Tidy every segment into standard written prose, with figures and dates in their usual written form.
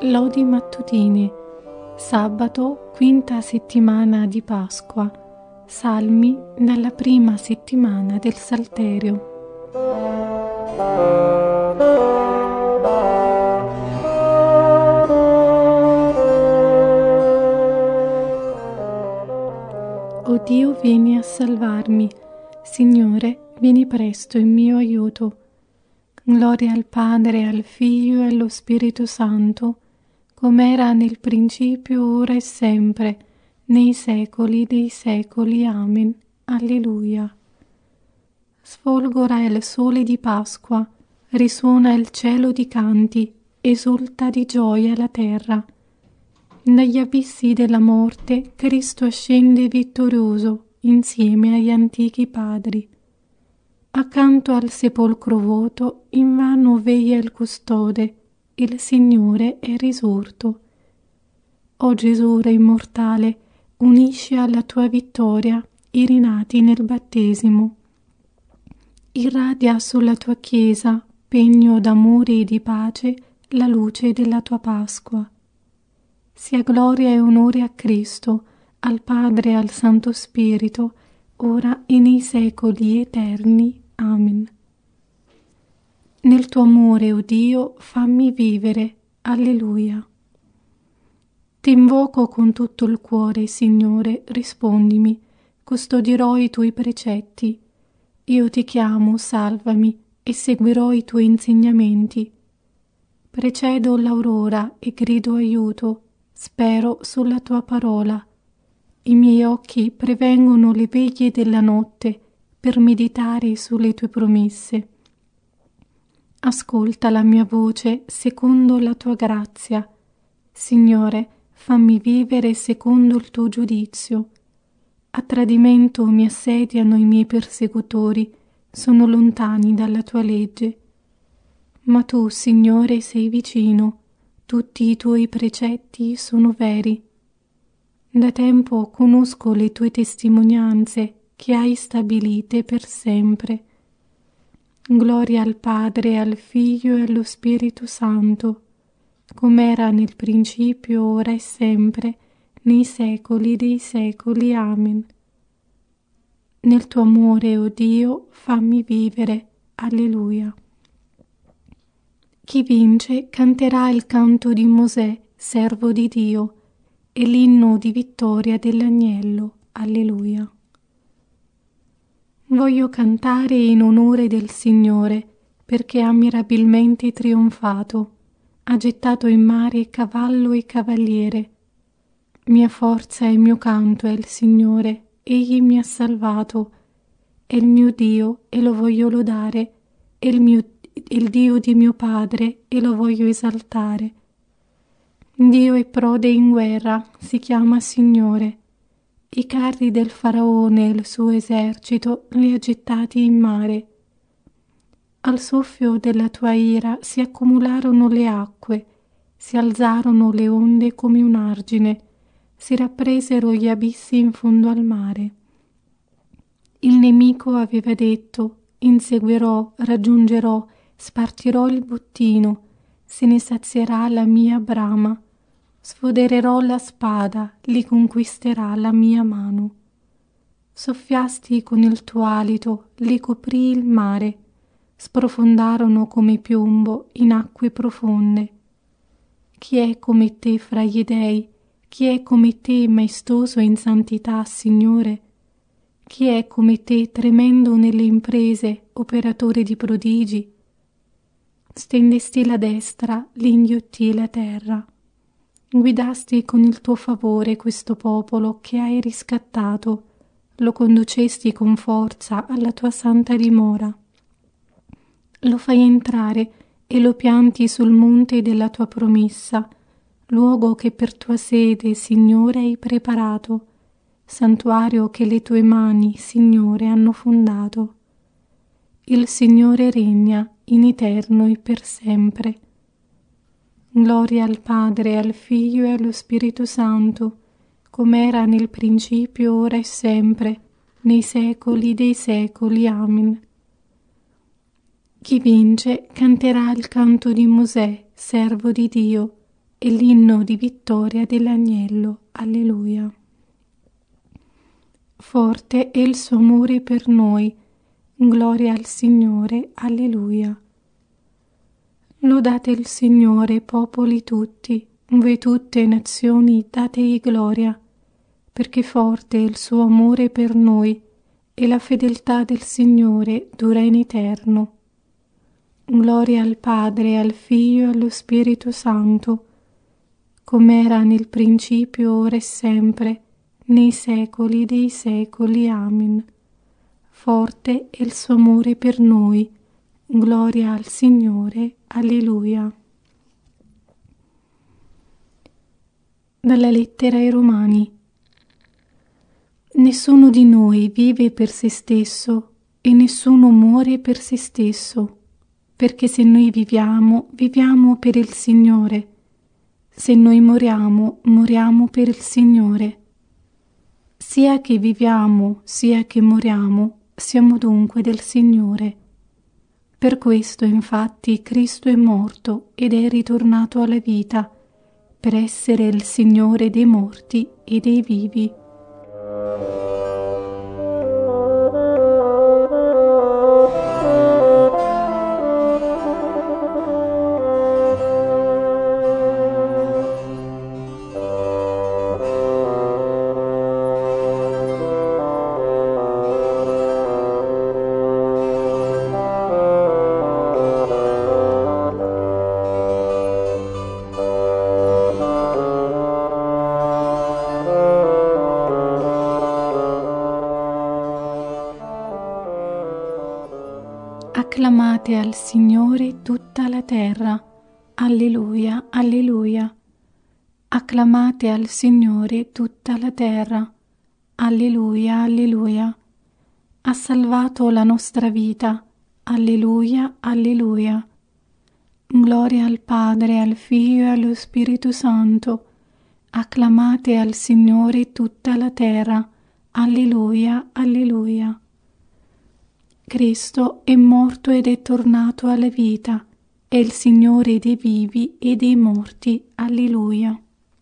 Lodi mattutine. Sabato, quinta settimana di Pasqua. Salmi dalla prima settimana del Salterio. O Dio, vieni a salvarmi. Signore, vieni presto in mio aiuto. Gloria al Padre, al Figlio e allo Spirito Santo, come era nel principio, ora e sempre, nei secoli dei secoli. Amen. Alleluia. Sfolgora il sole di Pasqua, risuona il cielo di canti, esulta di gioia la terra. Dagli abissi della morte Cristo ascende vittorioso insieme agli antichi padri. Accanto al sepolcro vuoto invano veglia il custode, il Signore è risorto. O Gesù Re immortale, unisci alla tua vittoria i rinati nel battesimo. Irradia sulla tua Chiesa, pegno d'amore e di pace, la luce della tua Pasqua. Sia gloria e onore a Cristo, al Padre e al Santo Spirito, ora e nei secoli eterni. Amen. Nel tuo amore, o Dio, fammi vivere. Alleluia. Ti invoco con tutto il cuore, Signore, rispondimi, custodirò i tuoi precetti. Io ti chiamo, salvami, e seguirò i tuoi insegnamenti. Precedo l'aurora e grido aiuto, spero sulla tua parola. I miei occhi prevengono le veglie della notte per meditare sulle tue promesse. Ascolta la mia voce secondo la tua grazia. Signore, fammi vivere secondo il tuo giudizio. A tradimento mi assediano i miei persecutori, sono lontani dalla tua legge. Ma tu, Signore, sei vicino, tutti i tuoi precetti sono veri. Da tempo conosco le tue testimonianze che hai stabilite per sempre. Gloria al Padre, al Figlio e allo Spirito Santo, come era nel principio, ora e sempre, nei secoli dei secoli. Amen. Nel tuo amore, o Dio, fammi vivere. Alleluia. Chi vince canterà il canto di Mosè, servo di Dio, e l'inno di vittoria dell'agnello. Alleluia. Voglio cantare in onore del Signore, perché ha mirabilmente trionfato, ha gettato in mare cavallo e cavaliere. Mia forza e mio canto è il Signore, egli mi ha salvato. È il mio Dio e lo voglio lodare, è il Dio di mio Padre e lo voglio esaltare. Dio è prode in guerra, si chiama Signore. I carri del Faraone e il suo esercito li ha gettati in mare. Al soffio della tua ira si accumularono le acque, si alzarono le onde come un argine, si rappresero gli abissi in fondo al mare. Il nemico aveva detto: inseguirò, raggiungerò, spartirò il bottino, se ne sazierà la mia brama. Sfodererò la spada, li conquisterà la mia mano. Soffiasti con il tuo alito, li coprì il mare, sprofondarono come piombo in acque profonde. Chi è come te fra gli dei? Chi è come te maestoso in santità, Signore? Chi è come te tremendo nelle imprese, operatore di prodigi? Stendesti la destra, li inghiottì la terra. Guidasti con il tuo favore questo popolo che hai riscattato, lo conducesti con forza alla tua santa dimora. Lo fai entrare e lo pianti sul monte della tua promessa, luogo che per tua sede, Signore, hai preparato, santuario che le tue mani, Signore, hanno fondato. Il Signore regna in eterno e per sempre. Gloria al Padre, al Figlio e allo Spirito Santo, come era nel principio, ora e sempre, nei secoli dei secoli. Amen. Chi vince canterà il canto di Mosè, servo di Dio, e l'inno di vittoria dell'agnello. Alleluia. Forte è il suo amore per noi, gloria al Signore. Alleluia. Lodate il Signore, popoli tutti, voi tutte nazioni, dategli gloria, perché forte è il suo amore per noi, e la fedeltà del Signore dura in eterno. Gloria al Padre, al Figlio e allo Spirito Santo, come era nel principio, ora e sempre, nei secoli dei secoli. Amen. Forte è il suo amore per noi, gloria al Signore. Alleluia. Dalla lettera ai Romani. Nessuno di noi vive per se stesso e nessuno muore per se stesso, perché se noi viviamo, viviamo per il Signore. Se noi moriamo, moriamo per il Signore. Sia che viviamo, sia che moriamo, siamo dunque del Signore. Per questo, infatti, Cristo è morto ed è ritornato alla vita, per essere il Signore dei morti e dei vivi. Acclamate al Signore tutta la terra. Alleluia, alleluia. Acclamate al Signore tutta la terra. Alleluia, alleluia. Ha salvato la nostra vita. Alleluia, alleluia. Gloria al Padre, al Figlio e allo Spirito Santo. Acclamate al Signore tutta la terra. Alleluia, alleluia. Cristo è morto ed è tornato alla vita, è il Signore dei vivi e dei morti. Alleluia.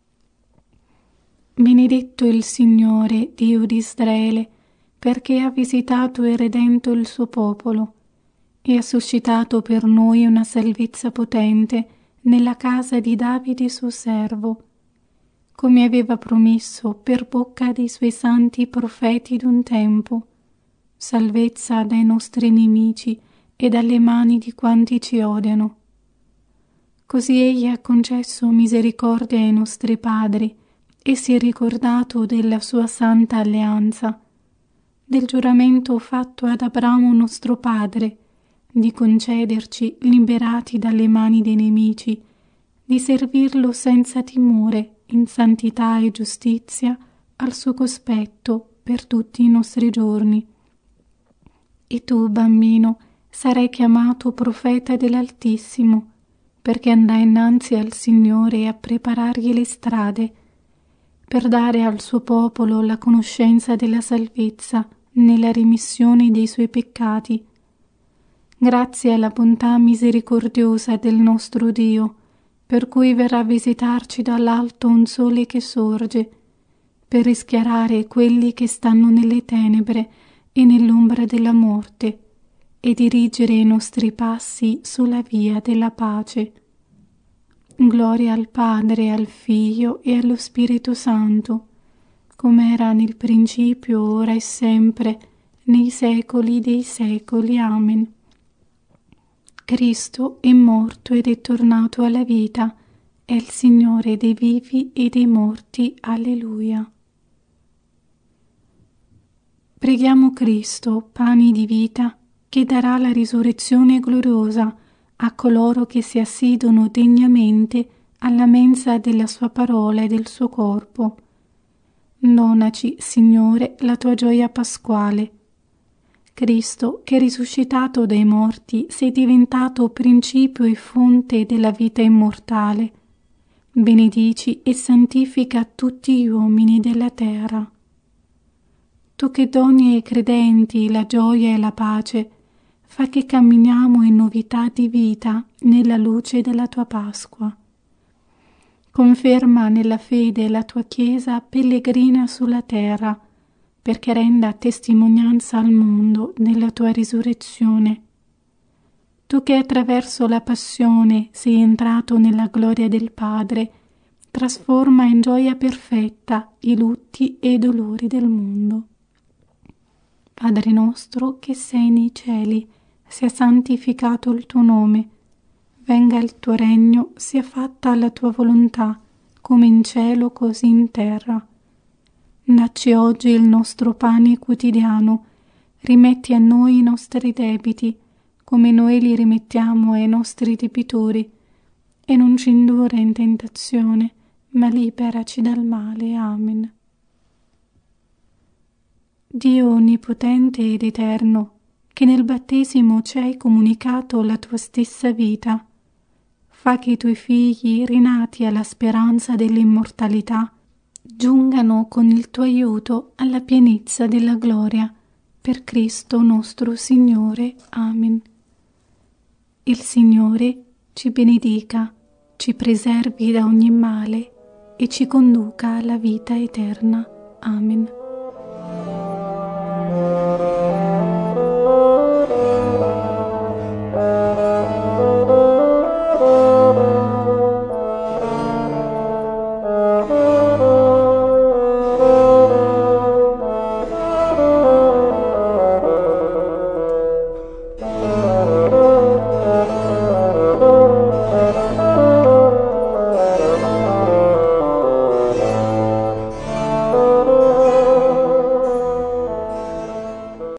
Benedetto il Signore, Dio di Israele, perché ha visitato e redento il suo popolo, e ha suscitato per noi una salvezza potente nella casa di Davide suo servo, come aveva promesso per bocca dei suoi santi profeti d'un tempo, salvezza dai nostri nemici e dalle mani di quanti ci odiano. Così egli ha concesso misericordia ai nostri padri e si è ricordato della sua santa alleanza, del giuramento fatto ad Abramo nostro padre, di concederci, liberati dalle mani dei nemici, di servirlo senza timore, in santità e giustizia, al suo cospetto per tutti i nostri giorni. E tu, bambino, sarai chiamato profeta dell'Altissimo, perché andrai innanzi al Signore a preparargli le strade, per dare al suo popolo la conoscenza della salvezza nella remissione dei suoi peccati. Grazie alla bontà misericordiosa del nostro Dio, per cui verrà a visitarci dall'alto un sole che sorge, per rischiarare quelli che stanno nelle tenebre e nell'ombra della morte, e dirigere i nostri passi sulla via della pace. Gloria al Padre, al Figlio e allo Spirito Santo, come era nel principio, ora e sempre, nei secoli dei secoli. Amen. Cristo è morto ed è tornato alla vita, è il Signore dei vivi e dei morti. Alleluia. Preghiamo Cristo, pane di vita, che darà la risurrezione gloriosa a coloro che si assidono degnamente alla mensa della sua parola e del suo corpo. Donaci, Signore, la tua gioia pasquale. Cristo, che risuscitato dai morti, sei diventato principio e fonte della vita immortale. Benedici e santifica tutti gli uomini della terra. Tu che doni ai credenti la gioia e la pace, fa che camminiamo in novità di vita nella luce della tua Pasqua. Conferma nella fede la tua Chiesa pellegrina sulla terra, perché renda testimonianza al mondo della tua risurrezione. Tu che attraverso la passione sei entrato nella gloria del Padre, trasforma in gioia perfetta i lutti e i dolori del mondo. Padre nostro che sei nei cieli, sia santificato il tuo nome. Venga il tuo regno, sia fatta la tua volontà, come in cielo così in terra. Dacci oggi il nostro pane quotidiano, rimetti a noi i nostri debiti, come noi li rimettiamo ai nostri debitori, e non ci indurre in tentazione, ma liberaci dal male. Amen. Dio onnipotente ed eterno, che nel battesimo ci hai comunicato la tua stessa vita, fa che i tuoi figli, rinati alla speranza dell'immortalità, giungano con il tuo aiuto alla pienezza della gloria, per Cristo nostro Signore. Amen. Il Signore ci benedica, ci preservi da ogni male e ci conduca alla vita eterna. Amen.